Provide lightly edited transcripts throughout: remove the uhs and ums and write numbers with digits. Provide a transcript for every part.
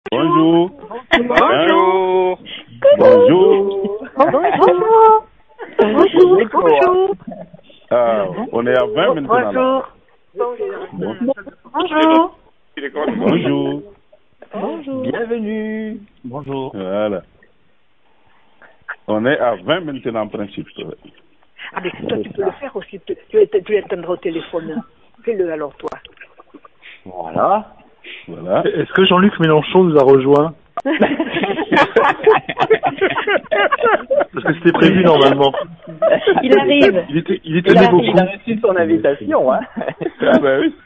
Bonjour. Bonjour. Bonjour. Bonjour. Bonjour. Ah, on est à 20 maintenant. Bonjour. Bonjour. Bonjour. Bienvenue. Bonjour. Voilà. On est à 20 maintenant en principe. Ah, mais toi, tu peux le faire aussi. Tu attendras au téléphone. Fais-le alors, toi. Voilà. Voilà. Est-ce que Jean-Luc Mélenchon nous a rejoint? Parce que c'était prévu normalement. Il arrive. Il tenait beaucoup. Il a reçu son invitation, hein. Ah ben oui.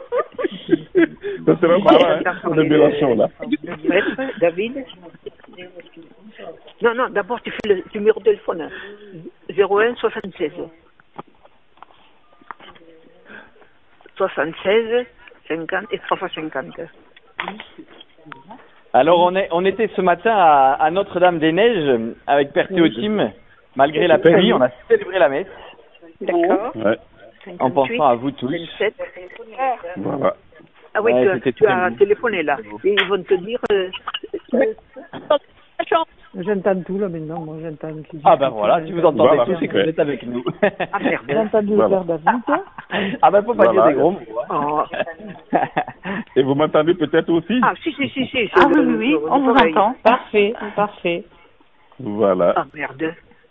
Ça sera marrant, hein, de Mélenchon, là. David. Non, d'abord tu fais le numéro de téléphone. 01 76. 76 50 et 3 fois 50. Alors on était ce matin à Notre-Dame-des-Neiges avec Père Théotime. Malgré la pluie, on a célébré la messe. D'accord. Ouais. 58, En pensant à vous tous. 27. Voilà. Ah oui, Ouais, tu as téléphoné là. Et ils vont te dire... J'entends tout là maintenant, moi j'entends. Ah ben voilà, si vous entendez Voilà. tout, c'est que vous êtes avec nous. Ah merde. J'ai entendu le Voilà. père David. Ah ben faut pas Voilà. dire des gros mots. Oh. Et vous m'entendez peut-être aussi? Ah si. Ah oui, on vous entend. Parfait, parfait. Voilà. Ah merde.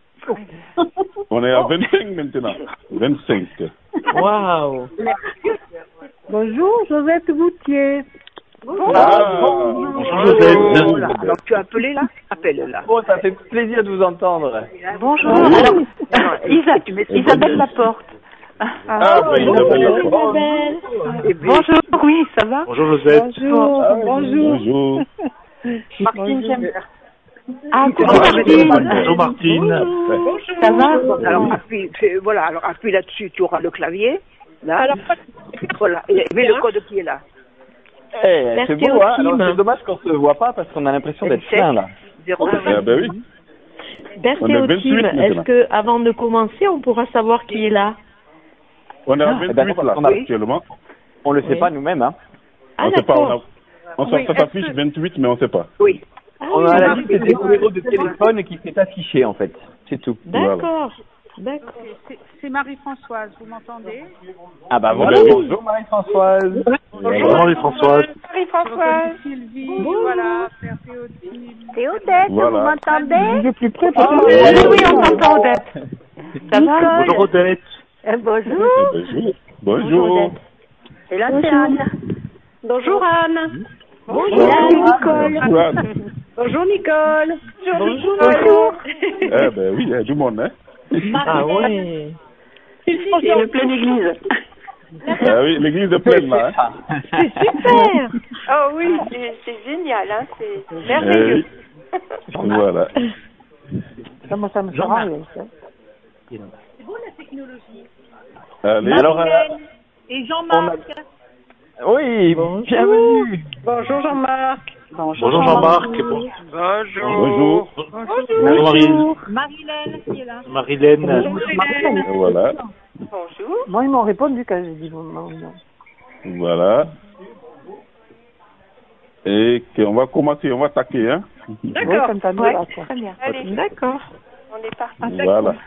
On est à 25 maintenant. 25. Waouh. Bonjour, Josette Boutier. Ah, Bonjour Josette. Voilà. Alors tu as appelé là? Appelle là. Bon, ça fait plaisir de vous entendre. Bonjour. Oui. Alors, Isabelle Laporte. Ah, ben, Isabelle Laporte. Isabelle. Et puis, Bonjour, oui, ça va? Bonjour Josette. Bonjour. Martine, j'aime. Ah, coucou Martine. Bonjour Martine. Ça va? alors appuie là-dessus, tu auras le clavier. Là. Voilà. Et mets le code qui est là. Eh, c'est beau, hein. Théotime. Alors c'est dommage qu'on se voit pas parce qu'on a l'impression d'être 27, plein là. 0. Ah, ben oui. On est 28 Berthéotime, maintenant. est-ce que avant de commencer, on pourra savoir qui est là? On est à Eh ben, 28 là, on a- actuellement. On le sait pas nous-mêmes, hein. Ah On sait pas. d'accord. Ça s'affiche 28, mais on sait pas. Oui. Ah, On oui, a la liste des numéros de téléphone qui s'est affiché en fait. C'est tout. D'accord. D'accord. C'est Marie-Françoise, vous m'entendez? Ah bah voilà, oui. bonjour Marie-Françoise. Bonjour Marie-Françoise. Marie-Françoise. Sylvie, voilà, Père Théotime. Odette, Voilà. vous m'entendez? Je suis plus près Ah, pour oui, on t'entend, Odette. Ça va? Bonjour Odette. Bonjour. Bonjour. Et là, c'est Anne. Bonjour, Anne. Bonjour, Nicole. Bonjour, Nicole. Bonjour. Eh ben oui, il y a du monde, hein. Ah oui. C'est une pleine église. Ah oui, l'église est pleine là. Hein. C'est super. Oh oui, c'est génial, hein, c'est Eh merveilleux. oui. Voilà. Ça me fera rien, ça. Allez. Alors, Et Jean-Marc. oui, bienvenue. Bonjour Jean-Marc. Bonjour Jean-Marc. Bonjour. Bonjour Marine. Marilène qui est là. Marilène. Voilà. Bonjour. Moi, ils m'ont répondu quand j'ai dit non. Voilà. Et on va commencer, on va attaquer, hein. D'accord. Très bien. Allez. D'accord. On est parti. Voilà.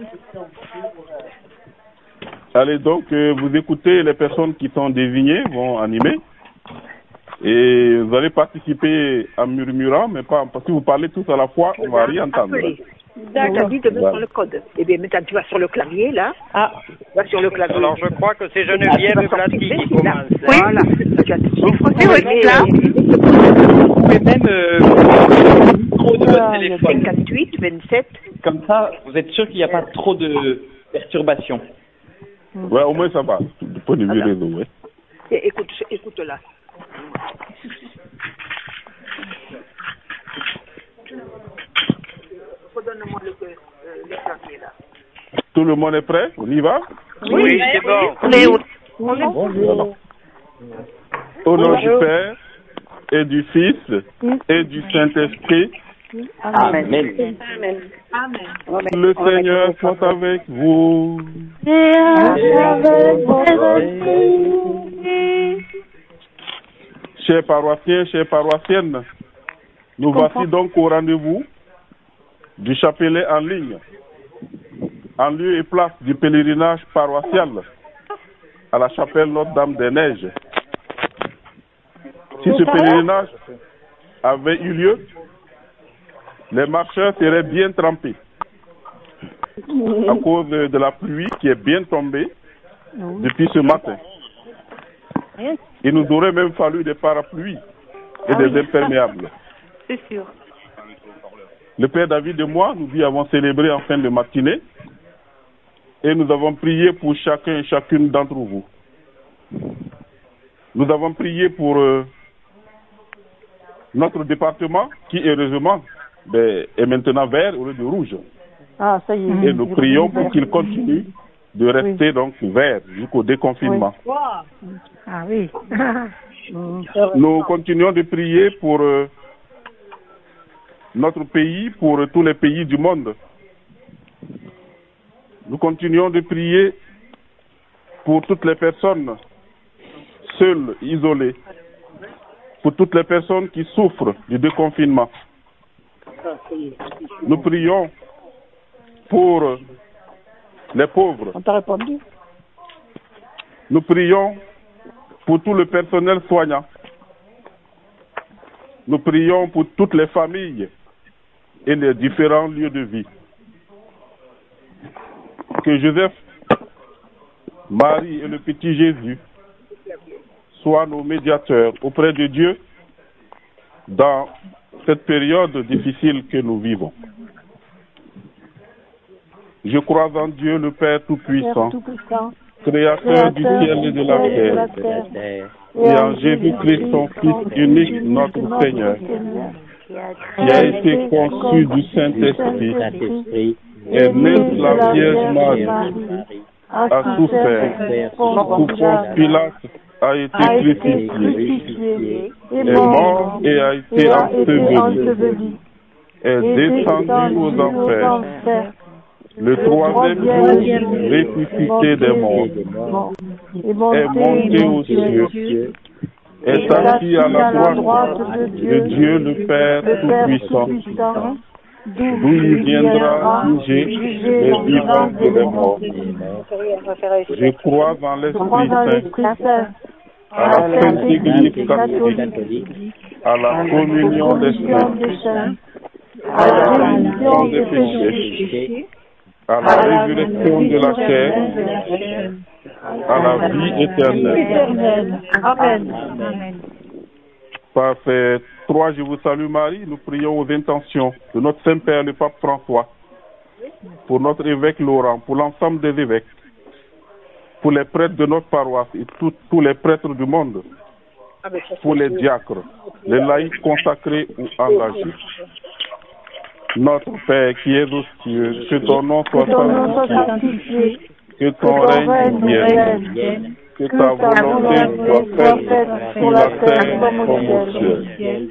Allez, donc, vous écoutez, les personnes qui sont désignées vont animer. Et vous allez participer en murmurant, mais pas, parce que vous parlez tous à la fois, on va rien entendre. Appelez. On t'a dit de mettre le code. Eh bien, maintenant, tu vas sur le clavier, là. Ah. Tu vas sur le clavier. Alors je crois que c'est Geneviève Blasky qui commence. Voilà. Tu as Oui, là. Vous pouvez même trop de votre téléphone. 58, 27. Comme ça, vous êtes sûr qu'il n'y a pas trop de perturbations. Ouais, au moins ça va, du point de vue réseau, ouais. Et écoute là. Redonne-moi le clavier, là. Tout le monde est prêt? On y va? Oui, c'est bon. On est où? Bonjour. Au nom du Père et du Fils et du Saint-Esprit. Amen. Le Seigneur soit avec vous. Chers paroissiens, chères paroissiennes, Nous voici donc au rendez-vous du chapelet en ligne, en lieu et place du pèlerinage paroissial à la chapelle Notre-Dame-des-Neiges. Si ce pèlerinage avait eu lieu, les marcheurs seraient bien trempés à cause de la pluie qui est bien tombée depuis ce matin. Il nous aurait même fallu des parapluies et des imperméables. C'est sûr. Le Père David et moi, nous y avons célébré en fin de matinée et nous avons prié pour chacun et chacune d'entre vous. Nous avons prié pour notre département qui, heureusement, est maintenant vert au lieu de rouge. Ah, ça y est. Et nous prions pour qu'il continue de rester donc vert jusqu'au déconfinement. Oui. Ah oui. Nous continuons de prier pour notre pays, pour tous les pays du monde. Nous continuons de prier pour toutes les personnes seules, isolées, pour toutes les personnes qui souffrent du déconfinement. Nous prions pour les pauvres. On t'a répondu? Nous prions pour tout le personnel soignant. Nous prions pour toutes les familles et les différents lieux de vie. Que Joseph, Marie et le petit Jésus soient nos médiateurs auprès de Dieu dans cette période difficile que nous vivons. Je crois en Dieu, le Père Tout-Puissant, Créateur du ciel et de la terre, et en Jésus-Christ, son Fils unique, notre Seigneur, qui a été conçu du Saint-Esprit, est né de la Vierge Marie, a souffert, sous Ponce Pilate, a été crucifié, est mort et a été enseveli, est descendu aux enfers, le troisième jour ressuscité des morts, est monté aux cieux, est assis à la droite de Dieu le Père Tout-Puissant, d'où il viendra juger les vivants et les morts. Je crois en l'Esprit Saint, à la Sainte Église catholique, à la communion des saints, à la rémission des péchés, à la résurrection de la chair, à la vie éternelle. Amen. Par ces trois, je vous salue Marie, nous prions aux intentions de notre Saint-Père, le Pape François, pour notre évêque Laurent, pour l'ensemble des évêques, pour les prêtres de notre paroisse et tous les prêtres du monde, pour les diacres, les laïcs consacrés ou engagés. Notre Père qui es aux cieux, que ton nom soit sanctifié, que ton règne vienne, que ta volonté soit faite sur la terre comme au ciel.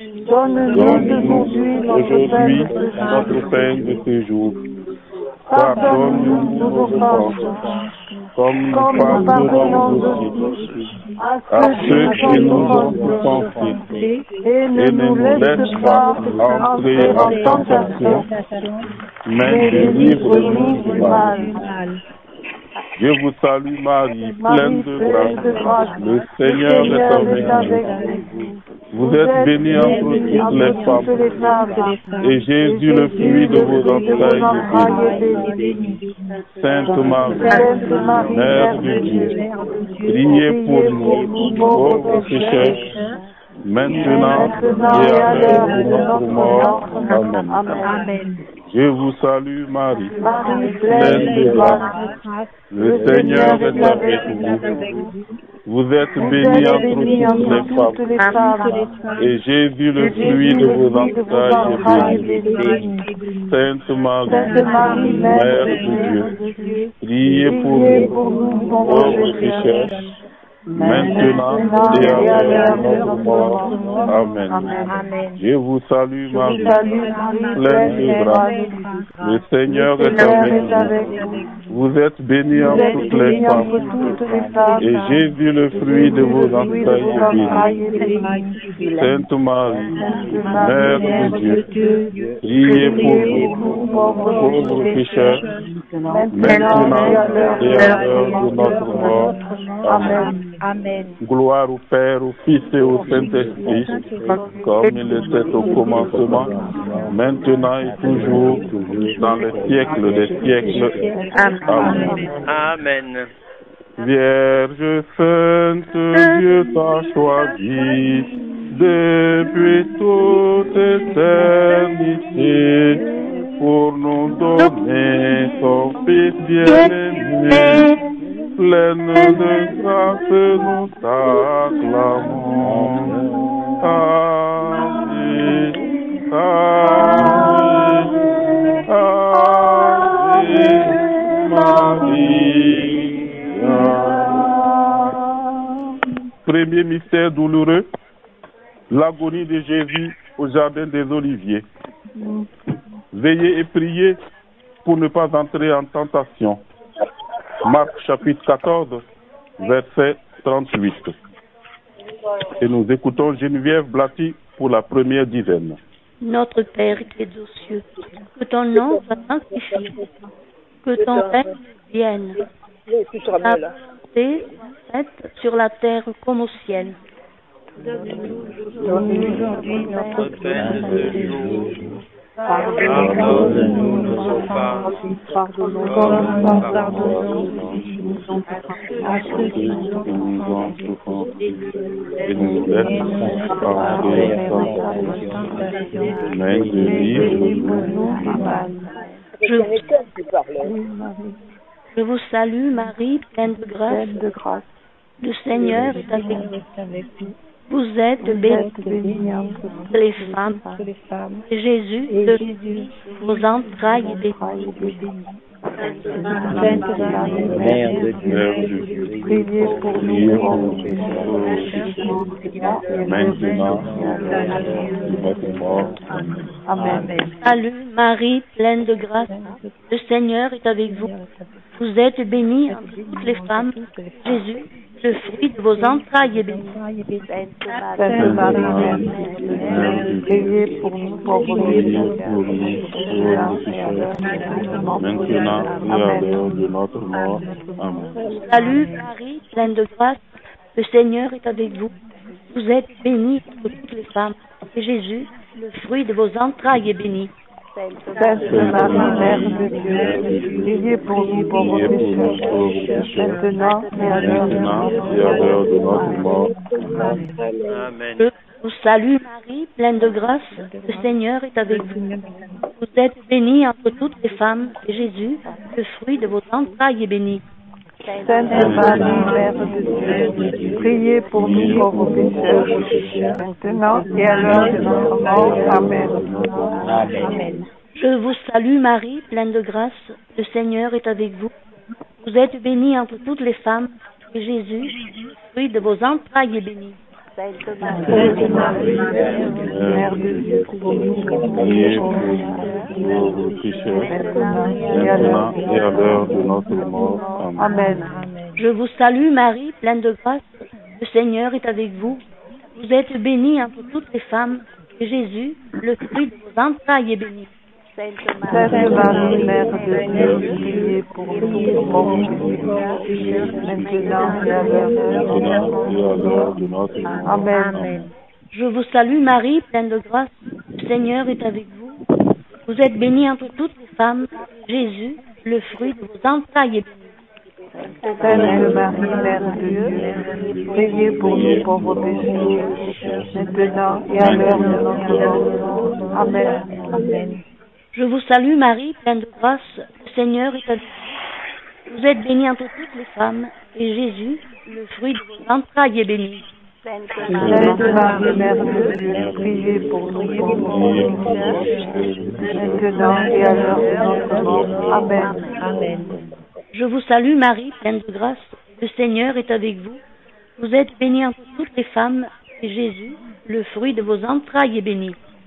Donne-nous aujourd'hui notre pain de ce jour. Pardonne-nous nos offenses, comme nous pardonnons aussi à ceux qui nous ont offensés, et ne nous laisse pas entrer en tentation, mais délivre-nous du mal. Je vous salue Marie, pleine de grâce, le Seigneur est avec vous. Vous êtes bénie entre toutes les femmes, et Jésus, le fruit de vos entrailles, est béni. Sainte Marie, Mère de Dieu, priez pour nous, pauvres pécheurs, maintenant et à l'heure de notre mort. Amen. Je vous salue Marie, pleine de grâce, le Seigneur est avec vous. Vous êtes bénie entre toutes les femmes, et Jésus, le fruit de vos entrailles, est béni. Sainte Marie, Mère de Dieu, priez pour nous, pauvres pécheurs, maintenant et à l'heure de notre mort. Amen. Je vous salue Marie, pleine de grâce, le Seigneur est avec vous. Vous êtes bénie entre toutes les femmes. Et Jésus, le fruit de vos entrailles, est béni. Sainte Marie, Mère de Dieu, priez pour nous, pauvres pécheurs, maintenant et à l'heure de notre mort. Amen. Gloire au Père, au Fils et au Saint-Esprit, comme il était au commencement, maintenant et toujours, dans les siècles des siècles. Amen. Amen. Vierge sainte, Dieu t'a choisi depuis toute éternité pour nous donner son Fils bien-aimé. Pleine de grâce, nous t'acclamons. Amen. Amen. Amen. Marie. Premier mystère douloureux, l'agonie de Jésus au jardin des Oliviers. Veillez et priez pour ne pas entrer en tentation. Marc chapitre 14, verset 38. Et nous écoutons Geneviève Blati pour la première dizaine. Notre Père qui es aux cieux, que ton nom soit sanctifié, que ton règne vienne, ta volonté soit faite sur la terre comme au ciel. Donne-nous aujourd'hui notre pain de jour. Pardonne-nous nos offenses, comme nous pardonnons aussi à ceux qui nous ont offensés. Et nous laisse pas entrer en tentation, mais délivre-nous du mal. Je vous salue, Marie, pleine de grâce. Le Seigneur est avec vous. Vous êtes bénie entre les femmes, et Jésus, le fruit de vos entrailles, est béni. Sainte Marie, Mère de Dieu, priez pour nous pauvres pécheurs, maintenant et à l'heure de notre mort. Amen. Salut, Marie, pleine de grâce, le Seigneur est avec vous. Vous êtes bénie entre toutes les femmes, Jésus, le fruit de vos entrailles est béni. Sainte Marie, Mère de Dieu, priez pour nous pauvres pécheurs, maintenant et à l'heure de notre mort. Amen. Salut, Marie, pleine de grâce, le Seigneur est avec vous. Vous êtes bénie entre toutes les femmes, et Jésus, le fruit de vos entrailles est béni. Sainte Marie, Mère de Dieu, priez pour nous pauvres pécheurs, maintenant et à l'heure de notre mort. Amen. Je vous salue, Marie, pleine de grâce, le Seigneur est avec vous. Vous êtes bénie entre toutes les femmes, et Jésus, le fruit de vos entrailles est béni. Sainte Marie, Mère de Dieu, priez pour nous pauvres pécheurs, maintenant et à l'heure de notre mort. Amen. Amen. Je vous salue, Marie, pleine de grâce, le Seigneur est avec vous. Vous êtes bénie entre toutes les femmes, et Jésus, le fruit de vos entrailles est béni. Sainte Marie, Mère de Dieu, priez pour nous pécheurs, maintenant et à l'heure de notre mort. Amen. Je vous salue, Marie, pleine de grâce, le Seigneur est avec vous. Vous êtes bénie entre toutes les femmes, et Jésus, le fruit de vos entrailles est béni. Sainte Marie, Mère de Dieu, priez pour nous pauvres pécheurs, maintenant et à l'heure de notre mort. Amen. Je vous salue, Marie, pleine de grâce, le Seigneur est avec vous. Vous êtes bénie entre toutes les femmes, Jésus, le fruit de vos entrailles est béni. Sainte Marie, Mère de Dieu, priez pour nous pauvres pécheurs, maintenant et à l'heure de notre mort. Amen. Je vous salue, Marie, pleine de grâce, le Seigneur est avec vous. Vous êtes bénie entre toutes les femmes, et Jésus, le fruit de vos entrailles est béni. Sainte Marie, Mère de Dieu, priez pour nous pauvres pécheurs, maintenant et à l'heure de notre mort. Amen. Je vous salue, Marie, pleine de grâce, le Seigneur est avec vous. Vous êtes bénie entre toutes les femmes, et Jésus, le fruit de vos entrailles est béni.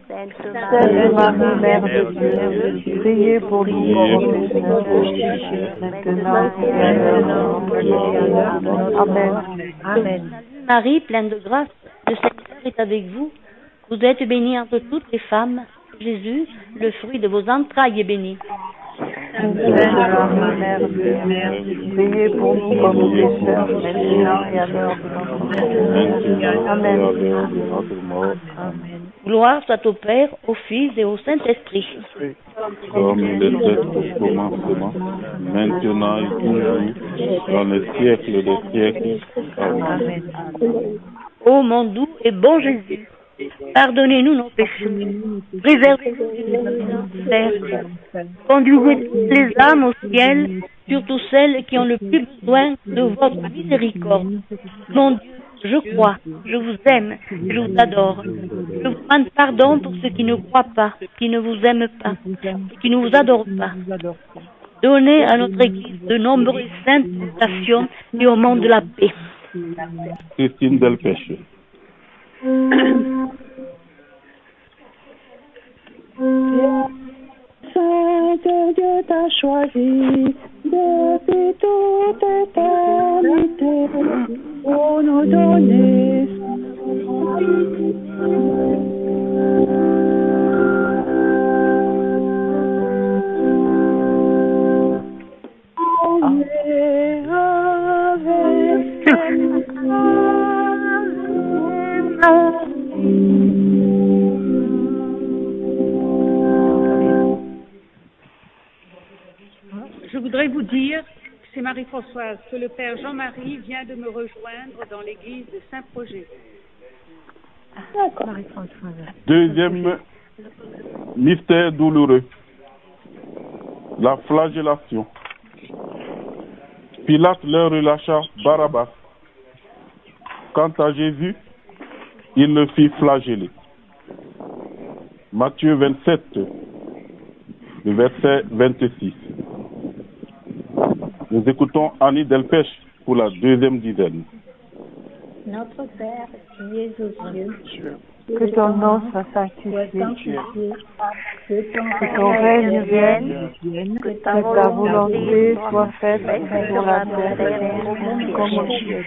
Sainte Marie, Mère de Dieu, priez pour nous pauvres pécheurs, maintenant et à l'heure de notre mort. Amen. Amen. Marie, pleine de grâce, le Seigneur est avec vous. Vous êtes bénie entre toutes les femmes. Jésus, le fruit de vos entrailles, est béni. Sainte Marie, Mère de Dieu, priez pour nous pauvres pécheurs, maintenant et à l'heure de notre mort. Amen. Gloire soit au Père, au Fils et au Saint-Esprit. Comme il était au commencement, maintenant et toujours, dans les siècles des siècles. Amen. Ô mon doux et bon Jésus, pardonnez-nous nos péchés, préservez-nous du désert, conduisez les âmes au ciel, surtout celles qui ont le plus besoin de votre miséricorde. Mon Dieu, je crois, je vous aime, je vous adore. Je vous demande pardon pour ceux qui ne croient pas, qui ne vous aiment pas, qui ne vous adorent pas. Donnez à notre Église de nombreuses saintes tentations et au monde de la paix. Christine Delpech. Sainte Dieu t'a choisi depuis toute éternité pour nous donner Je voudrais vous dire, c'est Marie-Françoise, que le Père Jean-Marie vient de me rejoindre dans l'église de Saint-Projet. D'accord. Marie-Françoise. Deuxième mystère douloureux, la flagellation. Pilate leur relâcha Barabbas. Quant à Jésus, il le fit flageller. Matthieu 27, le verset 26. Nous écoutons Annie Delpech pour la deuxième dizaine. Notre Père qui es aux cieux, que ton nom soit sanctifié, que ton règne vienne, que ta volonté soit faite sur la terre comme au ciel.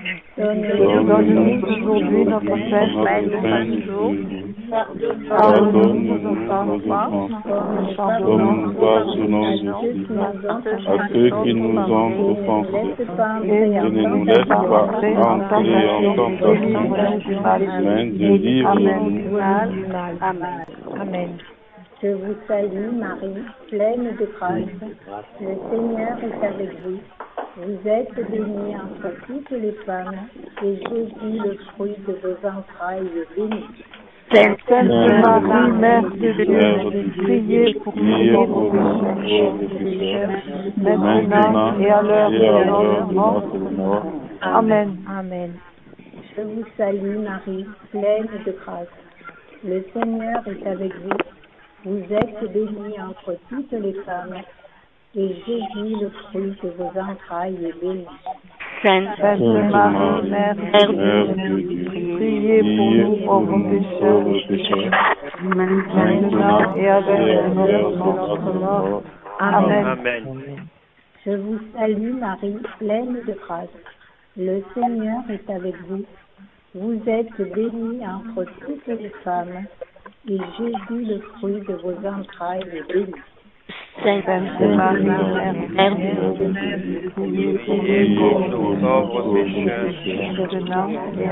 Donne-nous aujourd'hui notre pain de chaque jour. Pardonne-nous nos offenses, comme nous pardonnons aussi à ceux qui nous ont offensés. Et ne nous laisse pas entrer en tentation, mais délivre-nous. Amen. Amen. Je vous salue, Marie, pleine de grâce. Le Seigneur est avec vous. Vous êtes bénie entre toutes les femmes, et Jésus, le fruit de vos entrailles, est béni. Sainte Marie, Mère de Dieu, priez pour nous pauvres pécheurs, maintenant et à l'heure de notre mort. Amen. Amen. Je vous salue, Marie, pleine de grâce. Le Seigneur est avec vous. Vous êtes bénie entre toutes les femmes, et Jésus, le fruit de vos entrailles, est béni. Sainte Marie, Mère de Dieu, priez pour nous pauvres pécheurs, maintenant et à l'heure de notre mort. Amen. Amen. Je vous salue, Marie, pleine de grâce. Le Seigneur est avec vous. Vous êtes bénie entre toutes les femmes, et Jésus, le fruit de vos entrailles, est béni. Sainte Marie, Mère de Dieu, priez pour nous pauvres pécheurs, maintenant et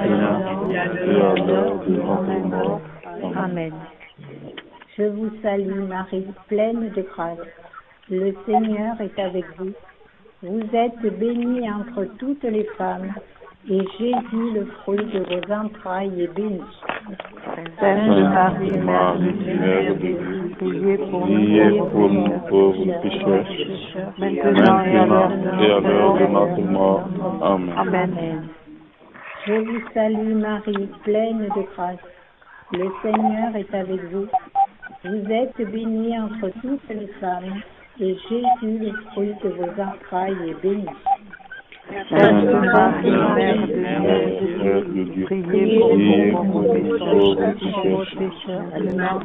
à l'heure de notre mort. Amen. Je vous salue, Marie, pleine de grâce. Le Seigneur est avec vous. Vous êtes bénie entre toutes les femmes, et Jésus, le fruit de vos entrailles, est béni. Sainte Marie, Mère de Dieu, priez pour nous pauvres pécheurs, maintenant et à l'heure de notre mort. Amen. Je vous salue, Marie, pleine de grâce. Le Seigneur est avec vous. Vous êtes bénie entre toutes les femmes, et Jésus, le fruit de vos entrailles, est béni. Sainte Marie, Mère de Dieu, priez pour nous pauvres pécheurs, maintenant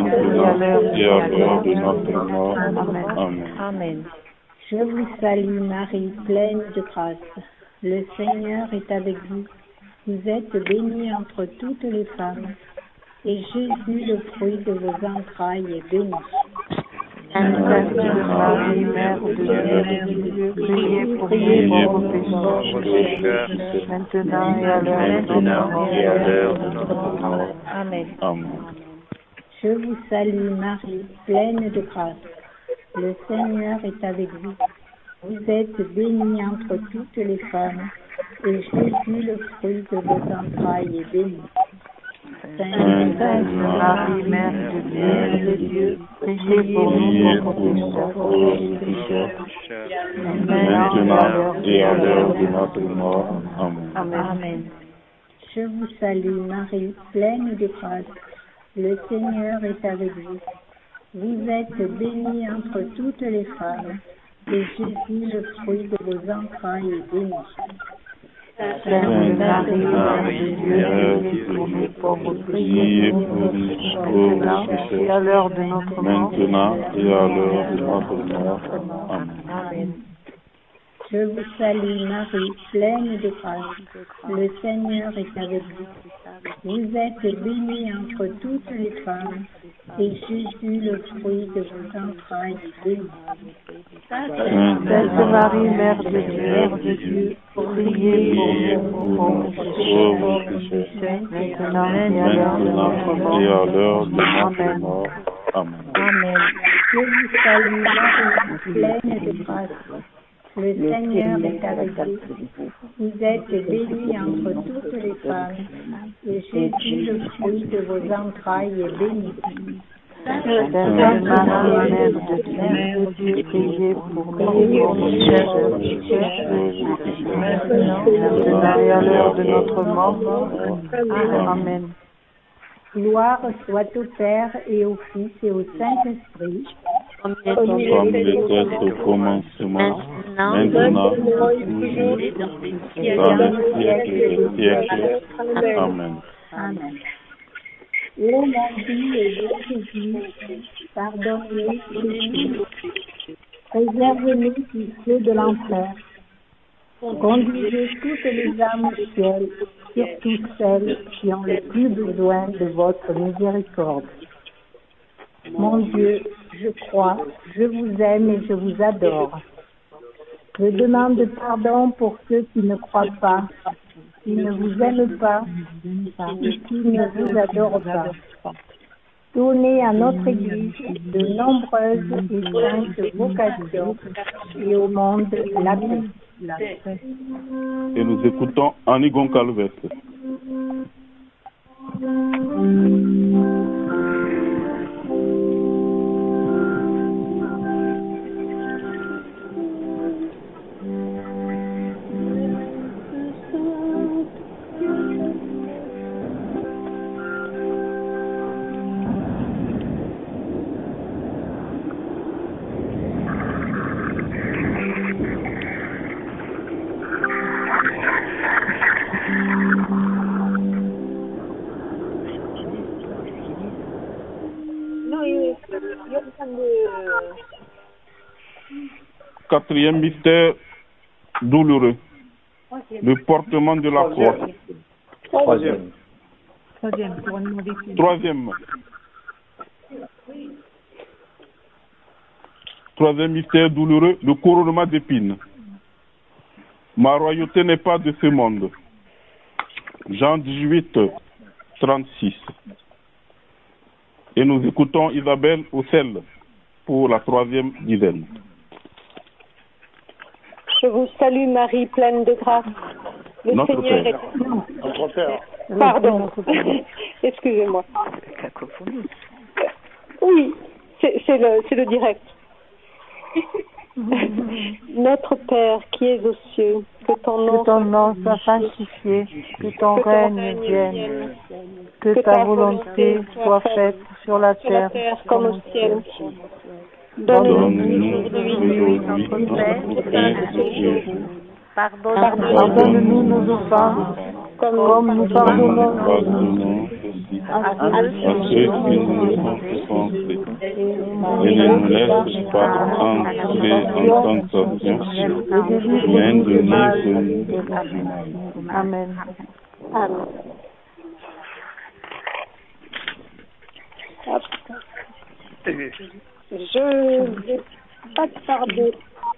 et à l'heure de notre mort. Amen. Amen. Je vous salue Marie, pleine de grâce. Le Seigneur est avec vous. Vous êtes bénie entre toutes les femmes. Et Jésus, le fruit de vos entrailles, est béni. Sainte Marie, Mère de Dieu, priez pour nous pauvres pécheurs, maintenant et à l'heure de notre mort. Amen. Je vous salue Marie, pleine de grâce. Le Seigneur est avec vous. Vous êtes bénie entre toutes les femmes, et Jésus, le fruit de vos entrailles, est béni. Sainte Marie, Mère de Dieu, priez pour nous pauvres pécheurs, maintenant et à l'heure de notre mort. Amen. Je vous salue Marie, pleine de grâce. Le Seigneur est avec vous. Vous êtes bénie entre toutes les femmes, et Jésus, le fruit de vos entrailles, est béni. Sainte Marie, Mère de Dieu, pour nous pauvres pécheurs, maintenant et à l'heure de notre mort. Maintenant et à l'heure de notre mort. Amen. Je vous salue Marie, pleine de grâce. Le Seigneur est avec vous. Vous êtes bénie entre toutes les femmes, et Jésus, le fruit de vos entrailles, est béni. Sainte Marie, Mère de Dieu, priez pour nous pauvres pécheurs, maintenant et à l'heure de notre mort. Amen. Amen. Je vous salue Marie, pleine de grâce. Le Seigneur est avec vous. Vous êtes bénie entre toutes les femmes, et Jésus, le fruit de vos entrailles, est béni. Sainte Marie, Mère de Dieu, priez pour nous pécheurs, maintenant et à l'heure de notre mort. Amen. Gloire soit au Père et au Fils et au Saint-Esprit, Comme il était au commencement, maintenant, toujours, dans les siècles des siècles. Amen. Amen. Ô mon Dieu et Jésus, pardonne-nous nos péchés, préserve-nous du feu de l'enfer, conduisez toutes les âmes au ciel, surtout celles qui ont le plus besoin de votre miséricorde. Mon Dieu, je crois, je vous aime et je vous adore. Je demande pardon pour ceux qui ne croient pas, qui ne vous aiment pas et qui ne vous adorent pas. Donnez à notre Église de nombreuses et saintes vocations et au monde la paix. Et nous écoutons Anigon Calveste. Quatrième mystère douloureux, le portement de la croix. Troisième mystère douloureux, le couronnement d'épines. Ma royauté n'est pas de ce monde. Jean 18, 36. Et nous écoutons Isabelle Ocel pour la troisième dizaine. Je vous salue Marie, pleine de grâce. Le Notre Seigneur Père. est... Notre Père. Pardon. Excusez-moi. Oui, c'est le direct. Notre Père qui es aux cieux, que ton nom soit sanctifié, que ton règne vienne, que ta volonté soit faite sur la terre comme au ciel. Donne-nous aujourd'hui notre pain quotidien. Pardonne-nous nos offenses, comme nous pardonnons à ceux qui nous ont offensés. Et ne nous laisse pas entrer en tentation, mais délivre-nous du mal. Amen. Amen. Je vais pas tarder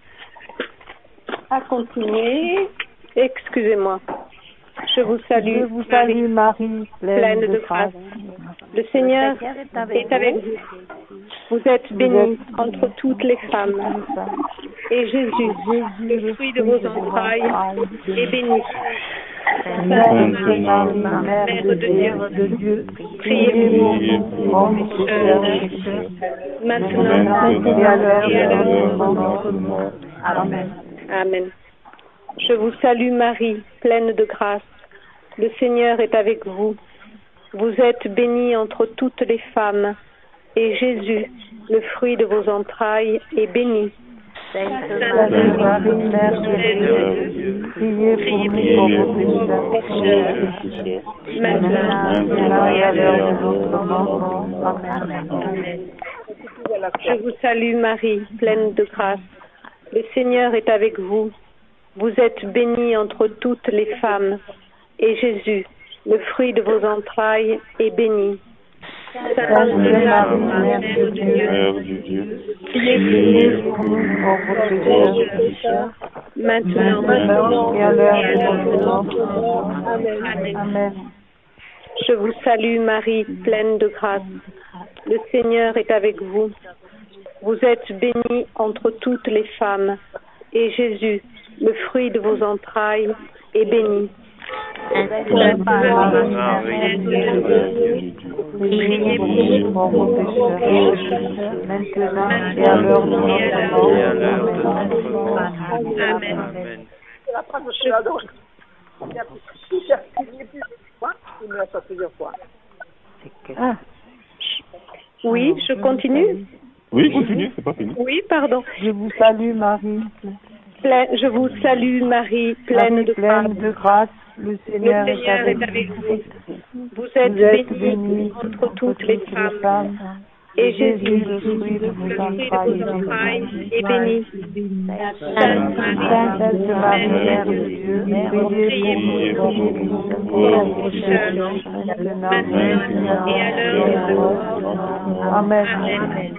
à continuer. Excusez-moi. Je vous salue Marie, pleine de grâce. Le Seigneur est avec vous. Vous êtes bénie entre toutes les femmes. Et Jésus, le fruit de vos entrailles, est béni. Sainte Marie, Mère de Dieu, priez pour nous pécheurs, maintenant et à l'heure de notre mort. Amen. Amen. Je vous salue Marie, pleine de grâce. Le Seigneur est avec vous. Vous êtes bénie entre toutes les femmes, et Jésus, le fruit de vos entrailles, est béni. Sainte Marie, Mère de Dieu, priez pour nous pauvres pécheurs, maintenant et à l'heure de notre mort. Amen. Je vous salue Marie, pleine de grâce. Le Seigneur est avec vous. Vous êtes bénie entre toutes les femmes, et Jésus, le fruit de vos entrailles, est béni. Sainte Marie, Mère de Dieu, priez pour nous pauvres pécheurs, maintenant et à l'heure de notre mort. Amen. Je vous salue Marie, pleine de grâce. Le Seigneur est avec vous. Vous êtes bénie entre toutes les femmes, et Jésus, le fruit de vos entrailles, est béni. Sainte Marie, Mère de Dieu, priez pour nous pauvres pécheurs, maintenant et à l'heure de notre mort. Amen. Oui, je continue. Oui, continue, c'est pas fini. Oui, pardon. Je vous salue Marie. Je vous salue Marie, pleine de grâce. Le Seigneur est avec vous. Vous êtes bénie entre toutes les femmes. Et Jésus, le fruit de vos entrailles, est béni. Sainte Marie, Mère de Dieu, priez pour nous pauvres pécheurs, maintenant et à l'heure de notre mort. Amen.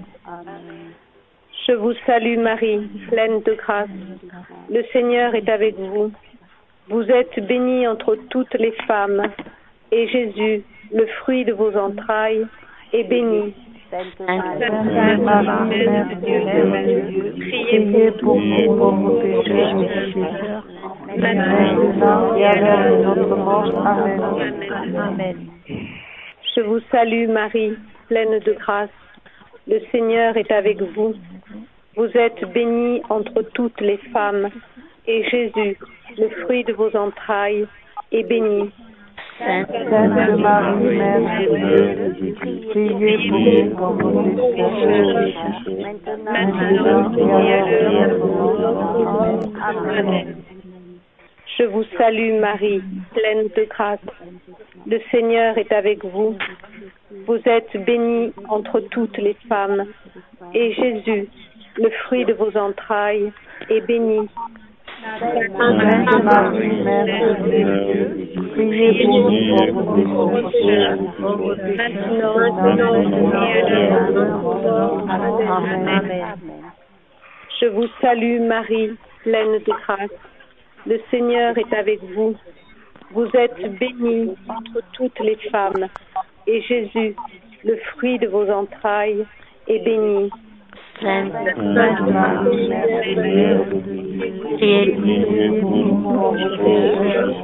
Je vous salue Marie, pleine de grâce. Le Seigneur est avec vous. Vous êtes bénie entre toutes les femmes, et Jésus, le fruit de vos entrailles, est béni. Sainte Marie, Mère de Dieu, priez pour nous pauvres pécheurs, maintenant et à l'heure de notre mort. Amen. Je vous salue Marie, pleine de grâce. Le Seigneur est avec vous. Vous êtes bénie entre toutes les femmes, et Jésus, le fruit de vos entrailles, est béni. Sainte Marie, Mère de Dieu, priez pour nous pauvres pécheurs, maintenant et à l'heure de notre mort. Amen. Je vous salue Marie, pleine de grâce. Le Seigneur est avec vous. Vous êtes bénie entre toutes les femmes, et Jésus, le fruit de vos entrailles, est béni. Sainte Marie, Mère de Dieu, priez pour nous pauvres pécheurs, maintenant et à l'heure de notre mort. Amen. Je vous salue Marie, pleine de grâce. Le Seigneur est avec vous. Vous êtes bénie entre toutes les femmes, et Jésus, le fruit de vos entrailles, est béni. Sainte Marie, Mère de Dieu, priez pour nous pauvres pécheurs,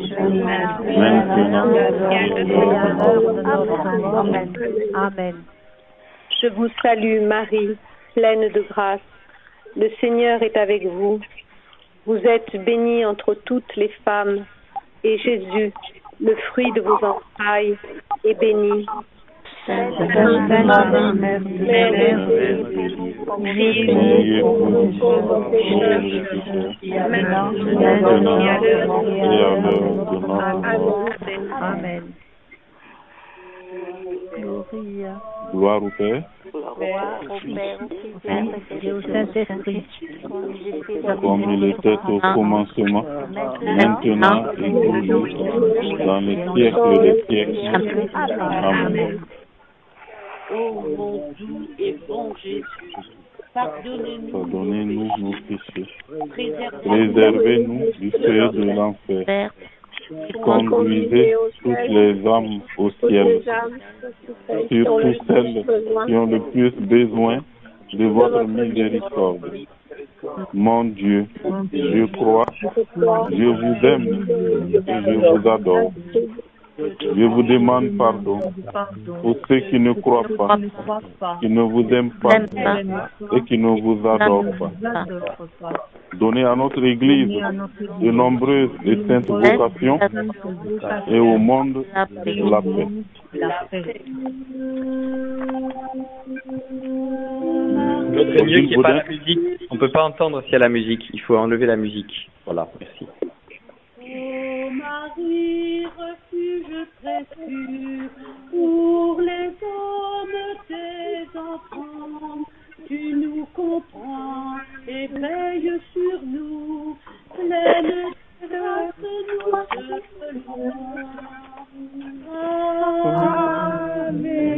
maintenant et à l'heure de notre mort. Amen. Je vous salue Marie, pleine de grâce. Le Seigneur est avec vous. Vous êtes bénie entre toutes les femmes, et Jésus, le fruit de vos entrailles, est béni. Sainte Marie, Mère de Dieu, priez pour nous pauvres pécheurs, maintenant et à l'heure de notre mort. Amen. Gloire au Père. Et au Saint-Esprit, comme il était au commencement, maintenant et toujours, dans les siècles des siècles. Amen. Ô mon doux et bon Jésus, pardonnez-nous nos péchés, préservez-nous du feu de l'enfer, conduisez toutes les âmes au ciel, surtout celles qui ont le plus besoin de votre miséricorde. Mon Dieu, je crois, je vous aime et je vous adore. Je vous demande pardon pour ceux qui ne croient pas, qui ne vous aiment pas et qui ne vous adorent pas. Donnez à notre Église de nombreuses et saintes vocations et au monde la paix. Notre mieux qu'il n'y ait pas la musique. On ne peut pas entendre s'il y a la musique. Il faut enlever la musique. Voilà, merci. Ô Marie, refuge très sûr pour les hommes tes enfants, tu nous comprends et veilles sur nous, pleine de grâce nous appelons. Amen.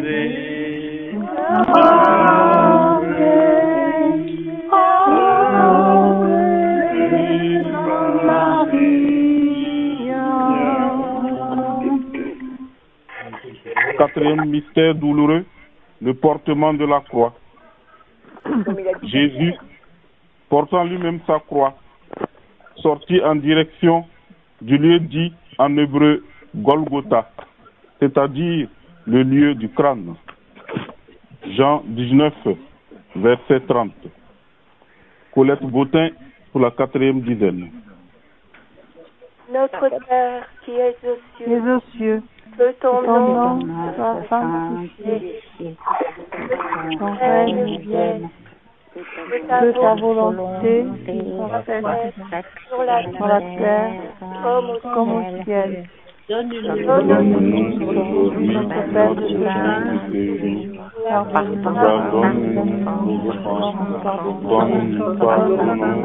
Quatrième mystère douloureux, le portement de la croix. Jésus, portant lui-même sa croix, sortit en direction du lieu dit en hébreu Golgotha, c'est-à-dire le lieu du crâne. Jean 19, verset 30. Colette Bottin pour la 4e dizaine. Notre Père qui es aux cieux, que ton nom soit sanctifié, ton règne vienne, que ta volonté soit faite sur la terre comme au ciel. Donne-nous aujourd'hui notre pain de jour. Pardonne-nous nos offenses, comme nous pardonnons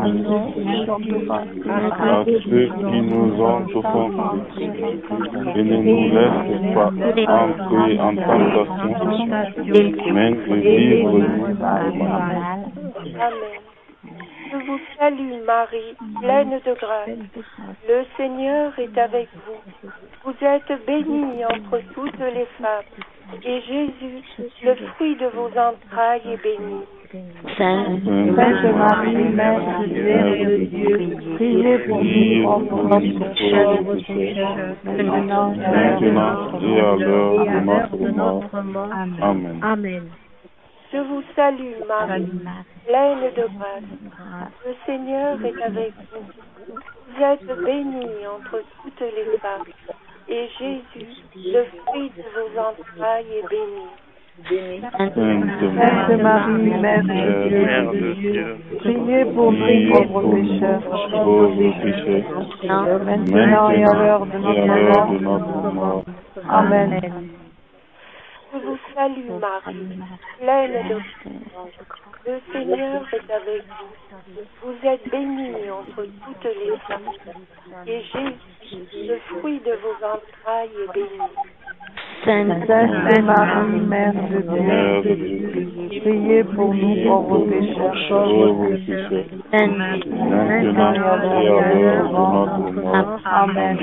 à ceux qui nous ont offensés. Et ne nous laisse pas entrer en tentation, mais délivre-nous du mal. Amen. Je vous salue Marie, pleine de grâce. Le Seigneur est avec vous. Vous êtes bénie entre toutes les femmes. Et Jésus, le fruit de vos entrailles, est béni. Sainte Marie, Mère de Dieu, priez pour nous pauvres pécheurs, maintenant et à l'heure de notre mort. Amen. Amen. Je vous salue, Marie, pleine de grâce. Le Seigneur est avec vous. Vous êtes bénie entre toutes les femmes. Et Jésus, le fruit de vos entrailles, est béni. Sainte Marie, Mère de Dieu, priez pour nous pauvres pécheurs, maintenant et à l'heure de notre mort. Amen. Je vous salue Marie, pleine de grâce. Le Seigneur est avec vous. Vous êtes bénie entre toutes les femmes. Et Jésus, le fruit de vos entrailles, est béni. Sainte Marie, Mère de Dieu, priez pour nous pauvres pécheurs, maintenant et à l'heure de notre mort. Amen.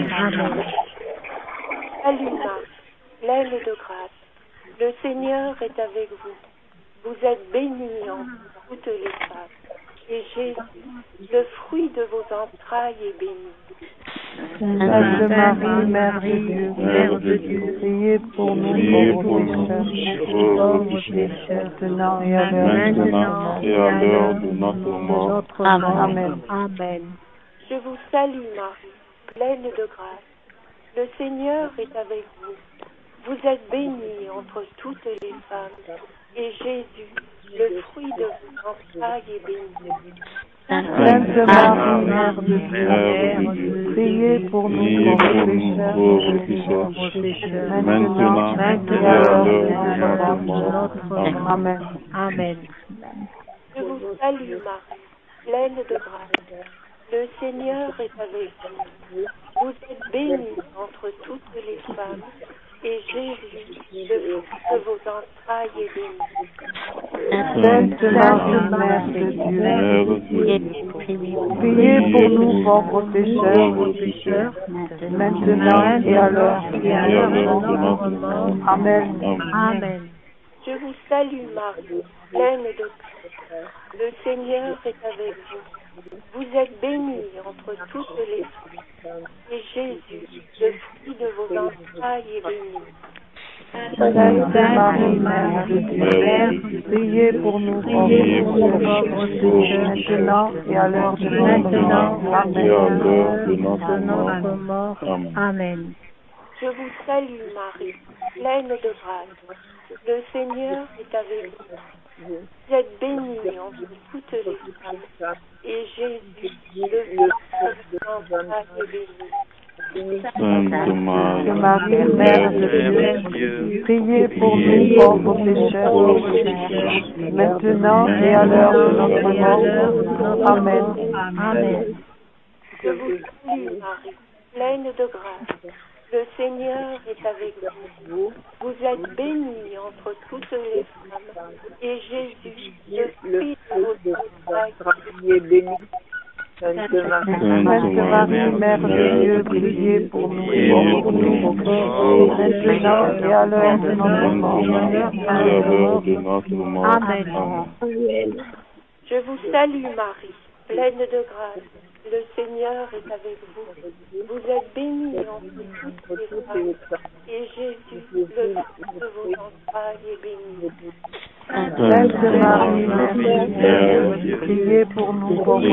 Salut Marie, pleine de grâce. Le Seigneur est avec vous. Vous êtes bénie entre toutes les femmes. Et Jésus, le fruit de vos entrailles, est béni. Sainte Marie, Mère de Dieu, priez pour nous pauvres pécheurs, maintenant et à l'heure de notre mort. Amen. Amen. Je vous salue Marie, pleine de grâce. Le Seigneur est avec vous. Vous êtes bénie entre toutes les femmes, et Jésus, le fruit de vos entrailles, est béni. Sainte Marie, Mère de Dieu, priez pour nous pauvres pécheurs, maintenant et à l'heure de notre mort. Amen. Amen. Je vous salue Marie, pleine de grâce. Le Seigneur est avec vous. Vous êtes bénie entre toutes les femmes, et Jésus, le fruit de vos entrailles, est béni. Sainte Marie, Mère de Dieu, priez pour nous pauvres pécheurs, maintenant et à l'heure de notre mort. Amen. Amen. Je vous salue Marie, pleine de grâce. Le Seigneur est avec vous. Vous êtes bénie entre toutes les femmes, et Jésus, le fruit de vos entrailles, est béni. Sainte Marie, Mère de Dieu, priez pour nous pauvres pécheurs, maintenant et à l'heure de notre mort. Amen. Je vous salue Marie, pleine de grâce. Le Seigneur est avec vous. Vous êtes bénie entre toutes les femmes, et Jésus, le fruit de vos entrailles, est béni. Sainte Marie, Mère de Dieu, priez pour nous pauvres pécheurs, maintenant et à l'heure de notre mort. Amen. Amen. Je vous salue Marie, pleine de grâce. Le Seigneur est avec vous. Vous êtes bénie entre toutes les femmes, et Jésus, le fruit de vos entrailles, est béni. Sainte Marie, Mère de Dieu, priez pour nous pauvres pécheurs, maintenant et à l'heure de notre mort. Amen. Je vous salue Marie, pleine de grâce. Le Seigneur est avec vous. Vous êtes bénie entre toutes les femmes, et Jésus, le fruit de vos entrailles, est béni. Sainte Marie, Mère de Dieu, priez pour nous pauvres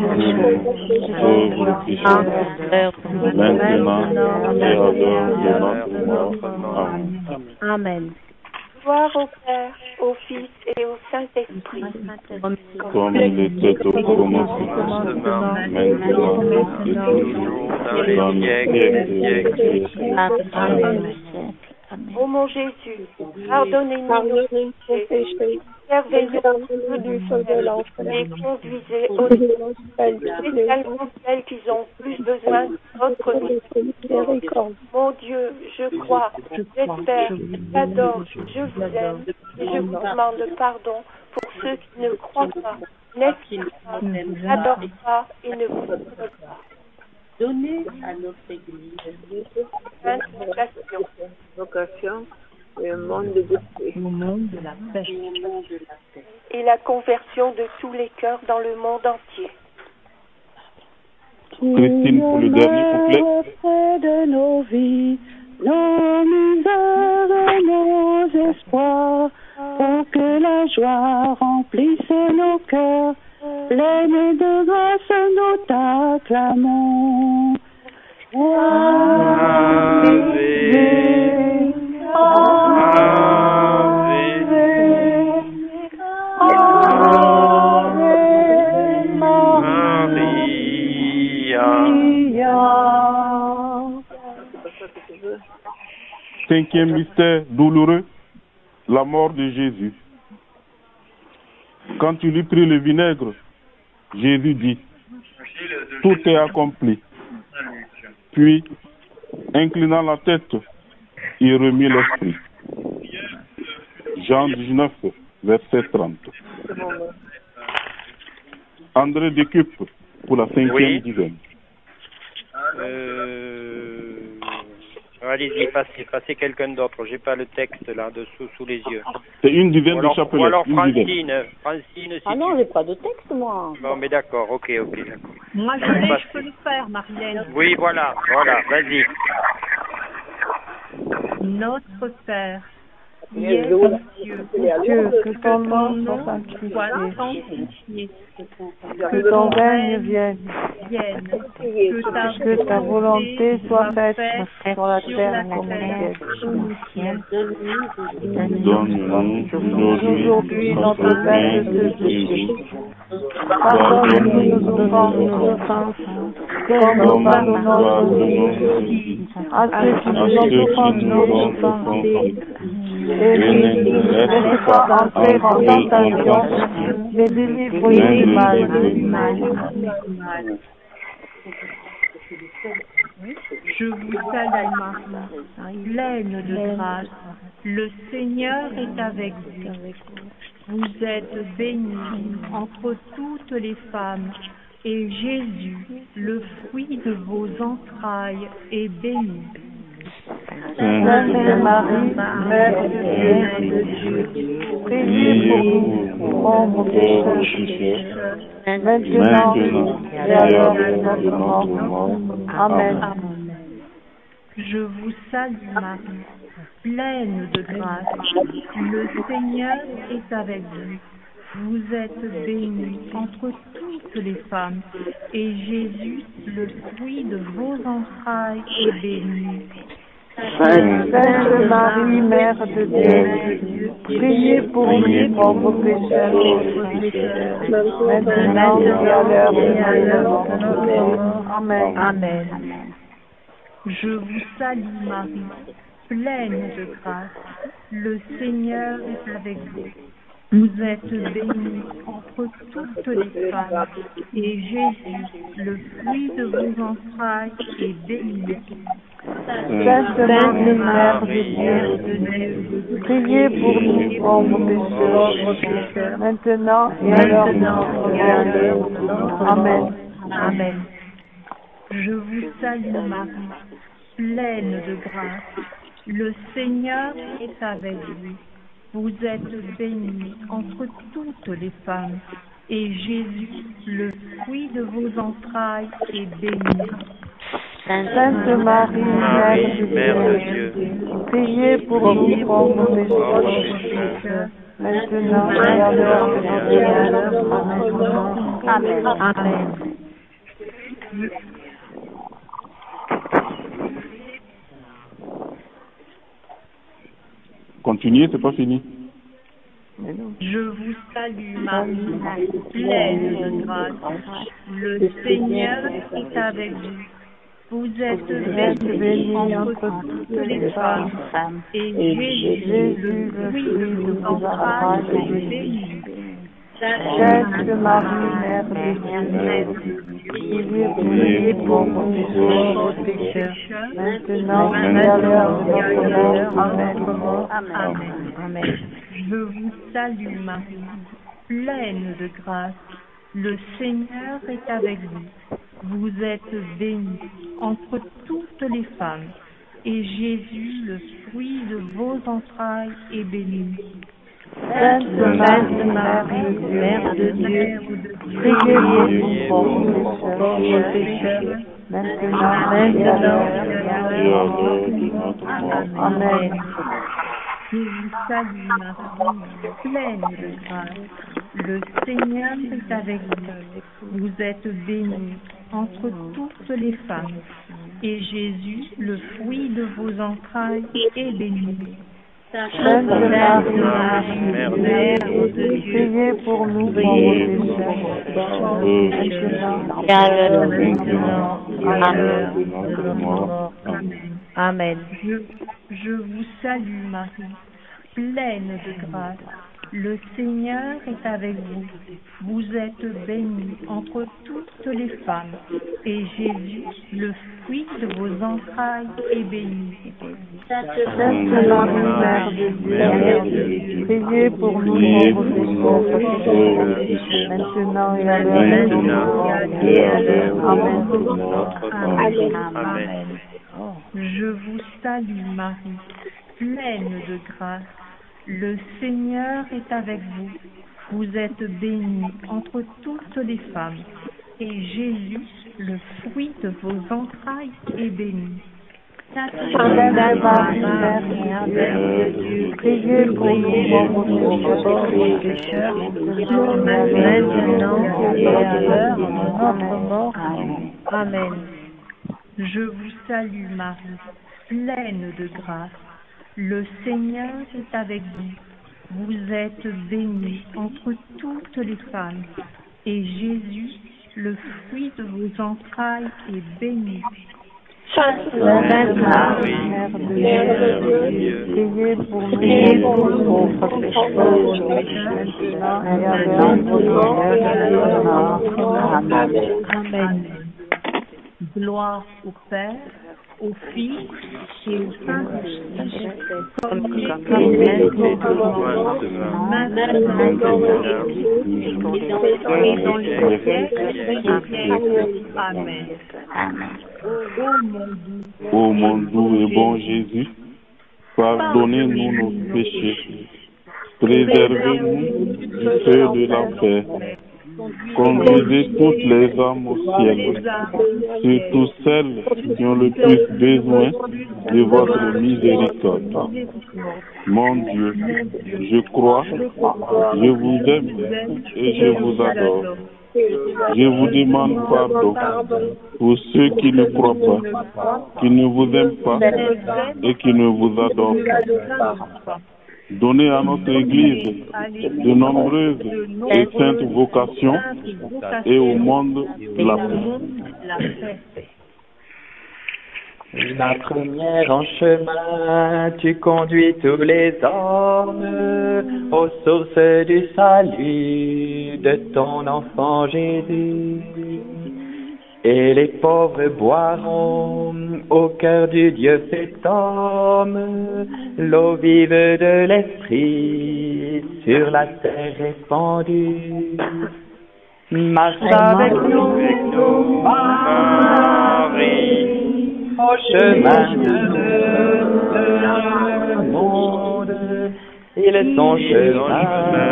pécheurs, maintenant et à l'heure de notre mort. Amen. Gloire au Père, au Fils et au Saint-Esprit. Comme il était au commencement, maintenant et toujours, dans les siècles des siècles. Amen. Ô mon Jésus, pardonnez-nous nos péchés, servez-nous du feu de l'enfer et conduisez au ciel, spécialement celles qui ont plus besoin de votre miséricorde. Mon Dieu, je crois, j'espère, j'adore, je vous aime et je vous demande pardon pour ceux qui ne croient pas, n'espèrent pas, n'adorent pas et ne vous aiment pas. Donnez à notre Église vocation et un monde de paix. Et la conversion de tous les cœurs dans le monde entier. Christine, pour le dernier couplet. Près de nos vies, nos misères et nos espoirs, pour que la joie remplisse nos cœurs. Pleine de grâce, nous t'acclamons. Ave, Cinquième mystère douloureux, la mort de Jésus. Quand tu lui pris le vinaigre, Jésus dit, tout est accompli. Puis, inclinant la tête, il remit l'esprit. Jean 19, verset 30. André Décupe, pour la cinquième dizaine. Allez-y, passez quelqu'un d'autre. J'ai pas le texte là dessous sous les yeux. C'est une dizaine de chapelets. Ou alors Francine, si non, j'ai pas de texte moi. Bon, mais d'accord, ok, d'accord. Moi je peux le faire, Marielle. Oui, voilà, vas-y. Notre Père, qui es aux cieux, que ton nom soit soit sanctifié, sanctifié, que ton règne vienne, que ta volonté soit faite sur la terre comme au ciel. Donne-nous aujourd'hui notre pain de ce jour. Pardonne-nous nos offenses, comme nous pardonnons à ceux qui nous ont offensés. Et ne nous laisse pas entrer en tentation, mais délivre-nous du mal. Je vous salue Marie, pleine de grâce. Le Seigneur est avec vous. Vous êtes bénie entre toutes les femmes, et Jésus, le fruit de vos entrailles, est béni. Sainte Marie, Mère de Dieu, priez pour nous, pauvres pécheurs, maintenant et à l'heure de notre mort. Amen. Je vous salue Marie, pleine de grâce. Le Seigneur est avec vous. Vous êtes bénie entre toutes les femmes, et Jésus, le fruit de vos entrailles, est béni. Sainte Marie, Mère de Dieu, priez pour nous pauvres pécheurs, maintenant et à l'heure de notre mort. Amen. Amen. Je vous salue Marie, pleine de grâce. Le Seigneur est avec vous. Vous êtes bénie entre toutes les femmes, et Jésus, le fruit de vos entrailles, est béni. Sainte Marie, Mère de Dieu, priez pour nous pauvres pécheurs, maintenant et à l'heure de notre mort. Amen. Amen. Je vous salue Marie, pleine de grâce. Le Seigneur est avec vous. Vous êtes bénie entre toutes les femmes, et Jésus, le fruit de vos entrailles, est béni. Sainte Marie, Mère de Dieu, priez pour nous pauvres pécheurs, maintenant et à l'heure de notre mort. Amen. Amen. Continuez, c'est pas fini. Je vous salue Marie, pleine de grâce. Le Seigneur est avec vous. Vous êtes bénie entre toutes les femmes, et Jésus, le fruit de vos entrailles, est béni. Sainte Marie, Mère de Dieu, priez pour nous pauvres pécheurs, maintenant et à l'heure de notre mort. Amen. Amen. Je vous salue Marie, pleine de grâce. Le Seigneur est avec vous. Vous êtes bénie entre toutes les femmes, et Jésus, le fruit de vos entrailles, est béni. Sainte Marie, Mère de Dieu, priez pour nous pauvres pécheurs, maintenant et à l'heure de notre mort. Amen. Je vous salue Marie, pleine de grâce. Le Seigneur est avec vous. Vous êtes bénie entre toutes les femmes, et Jésus, le fruit de vos entrailles, est béni. Sainte Marie, Mère de Dieu, priez pour nous pauvres pécheurs, maintenant et à l'heure de notre mort. Amen. Je vous salue Marie, pleine de grâce. Le Seigneur est avec vous. Vous êtes bénie entre toutes les femmes, et Jésus, le fruit de vos entrailles, est béni. Sainte Marie, Mère de Dieu, priez pour nous pauvres pécheurs, maintenant et à l'heure de notre mort. Amen. Je vous salue Marie, pleine de grâce. Le Seigneur est avec vous. Vous êtes bénie entre toutes les femmes, et Jésus, le fruit de vos entrailles, est béni. Sainte Marie, Mère de Dieu, priez pour nous pauvres pécheurs, maintenant et à l'heure de notre mort. Amen. Je vous salue Marie, pleine de grâce. Le Seigneur est avec vous. Vous êtes bénie entre toutes les femmes. Et Jésus, le fruit de vos entrailles, est béni. Sainte Marie, Mère de Dieu, priez pour nous pauvres pécheurs, maintenant et à l'heure de notre mort. Amen. Gloire au Père, au Fils et au Saint-Esprit, comme il est maintenant, dans les siècles des siècles. Amen. Ô mon doux et bon Jésus, pardonnez-nous nos péchés, préservez-nous du feu de l'enfer, conduisez toutes les âmes au ciel, surtout celles qui ont le plus besoin de votre miséricorde. Mon Dieu, je crois, je vous aime et je vous adore. Je vous demande pardon pour ceux qui ne croient pas, qui ne vous aiment pas et qui ne vous adorent pas. Donnez à notre Église de nombreuses et saintes vocations et au monde la paix. La première en chemin, tu conduis tous les hommes aux sources du salut de ton enfant Jésus. Et les pauvres boiront au cœur du Dieu fait homme l'eau vive de l'esprit sur la terre répandue. Marche avec nous, Marie, au chemin de le monde. Il est son chemin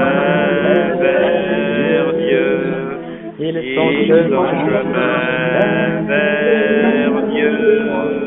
vers Dieu. Il est son chemin vers Dieu.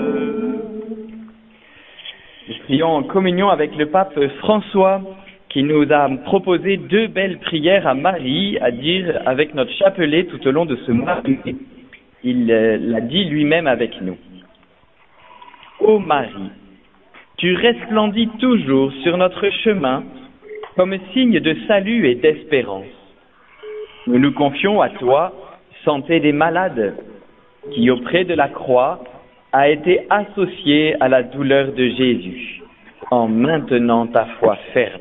Nous prions en communion avec le pape François qui nous a proposé 2 belles prières à Marie à dire avec notre chapelet tout au long de ce mois. Il l'a dit lui-même avec nous. Ô Marie, tu resplendis toujours sur notre chemin comme signe de salut et d'espérance. Nous nous confions à toi, santé des malades, qui auprès de la croix a été associée à la douleur de Jésus, en maintenant ta foi ferme.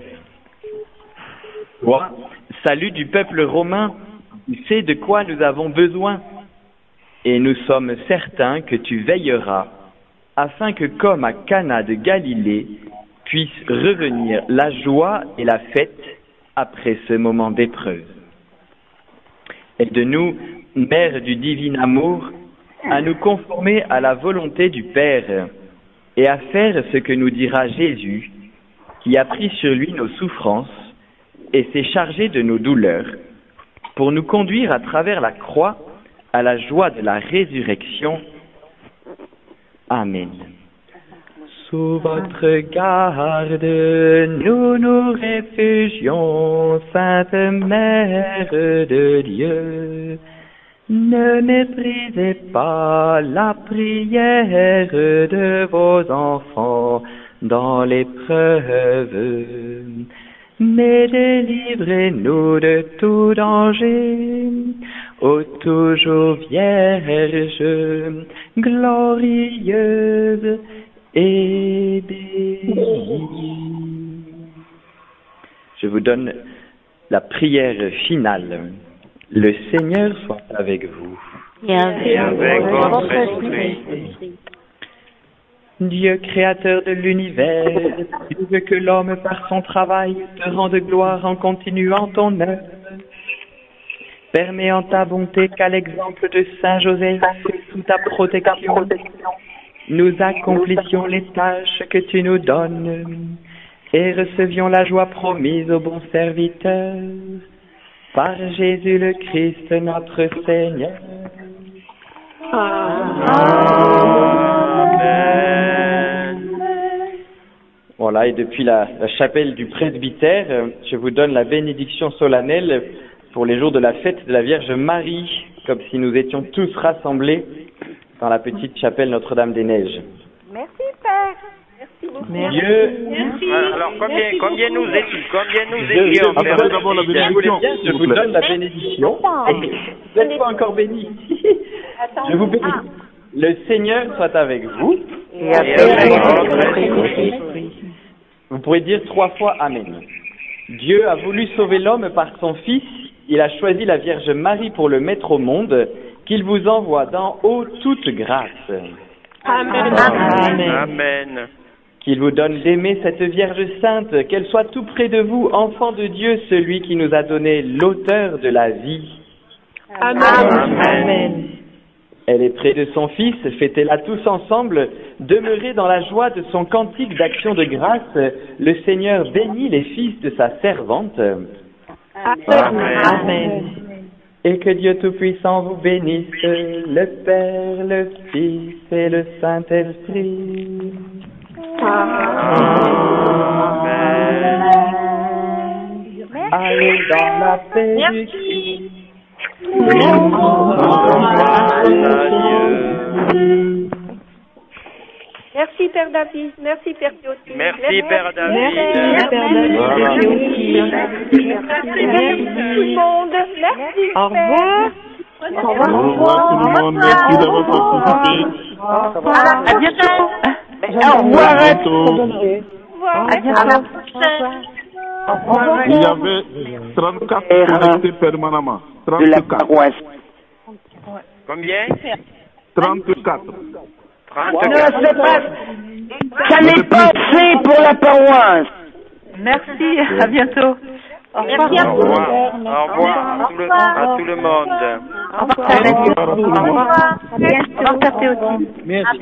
Toi, salut du peuple romain, tu sais de quoi nous avons besoin, et nous sommes certains que tu veilleras, afin que comme à Cana de Galilée, puisse revenir la joie et la fête après ce moment d'épreuve. Aide-nous, Mère du divin amour, à nous conformer à la volonté du Père et à faire ce que nous dira Jésus, qui a pris sur lui nos souffrances et s'est chargé de nos douleurs, pour nous conduire à travers la croix à la joie de la résurrection. Amen. Sous votre garde, nous nous réfugions, Sainte Mère de Dieu. Ne méprisez pas la prière de vos enfants dans l'épreuve, mais délivrez-nous de tout danger. Ô toujours Vierge, glorieuse et bénie. Je vous donne la prière finale. Le Seigneur soit avec vous. Et avec votre esprit. Dieu créateur de l'univers, tu veux que l'homme par son travail te rende gloire en continuant ton œuvre. Permets en ta bonté qu'à l'exemple de Saint Joseph, sous ta protection, nous accomplissions les tâches que tu nous donnes et recevions la joie promise aux bons serviteurs. Par Jésus le Christ, notre Seigneur. Amen. Voilà, et depuis la chapelle du presbytère, je vous donne la bénédiction solennelle pour les jours de la fête de la Vierge Marie, comme si nous étions tous rassemblés dans la petite chapelle Notre-Dame-des-Neiges. Merci, Père. Merci beaucoup. Dieu. Merci. Alors, combien nous étions d'abord la bénédiction. Je vous donne la bénédiction. Vous n'êtes pas encore bénis. Je vous bénis. Le Seigneur soit avec vous. Et avec votre esprit. Vous pourrez dire 3 fois Amen. Dieu a voulu sauver l'homme par son Fils. Il a choisi la Vierge Marie pour le mettre au monde. Qu'il vous envoie d'en haut toute grâce. Amen. Amen. Amen. Qu'il vous donne d'aimer cette Vierge Sainte, qu'elle soit tout près de vous, enfant de Dieu, celui qui nous a donné l'auteur de la vie. Amen. Amen. Elle est près de son Fils, fêtez-la tous ensemble, demeurez dans la joie de son cantique d'action de grâce. Le Seigneur bénit les fils de sa servante. Amen. Amen. Et que Dieu Tout-Puissant vous bénisse, le Père, le Fils et le Saint-Esprit. Amen. Allez dans la paix du Christ. Merci, Père David. Merci, Père Théotile. Merci, Père David. Merci, Père David. Merci tout le monde. Merci. Au revoir. Au revoir tout le monde. Merci d'avoir participé. Au revoir. À bientôt. Au revoir. À bientôt. À bientôt. Il y avait 34 connectés permanemment. 34. Combien? 34. Non, c'est pas. Ça n'est pas assez pour la paroisse. Merci. À bientôt. Au revoir. Au revoir à tout le monde. Au revoir. Au revoir. À bientôt. Au revoir, Théotile. Merci.